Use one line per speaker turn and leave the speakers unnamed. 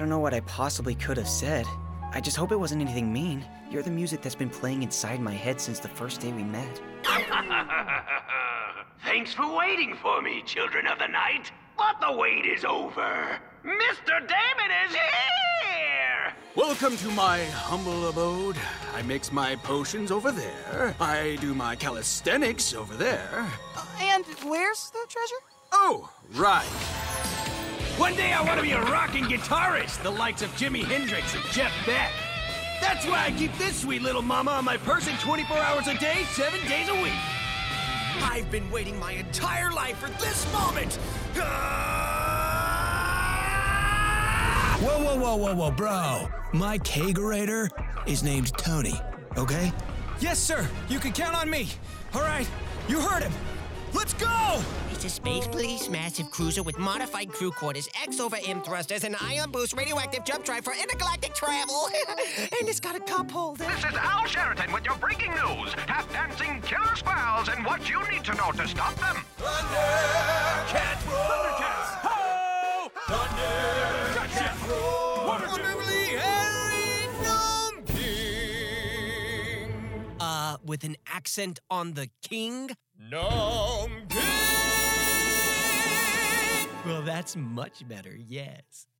don't know what I possibly could have said. I just hope it wasn't anything mean. You're the music that's been playing inside my head since the first day we met.
Thanks for waiting for me, children of the night. But the wait is over. Mr. Damon is here!
Welcome to my humble abode. I mix my potions over there. I do my calisthenics over there.
And where's the treasure?
Oh, right.
One day I want to be a rockin' guitarist, the likes of Jimi Hendrix and Jeff Beck. That's why I keep this sweet little mama on my person 24 hours a day, 7 days a week. I've been waiting my entire life for this moment.
Whoa, bro. My kegerator is named Tony, okay?
Yes, sir. You can count on me. All right, you heard him. Let's go!
It's a Space Police massive cruiser with modified crew quarters, X over M thrusters, and ion boost radioactive jump drive for intergalactic travel. And it's got a cup holder.
This is Al Sheraton with your breaking news. Tap-dancing killer squirrels and what you need to know to stop them.
Thundercats! Thundercats! Ho! Thundercats! Roar! Wonderfully Harry Numping!
With an accent on the king?
Numping!
Well, that's much better, yes.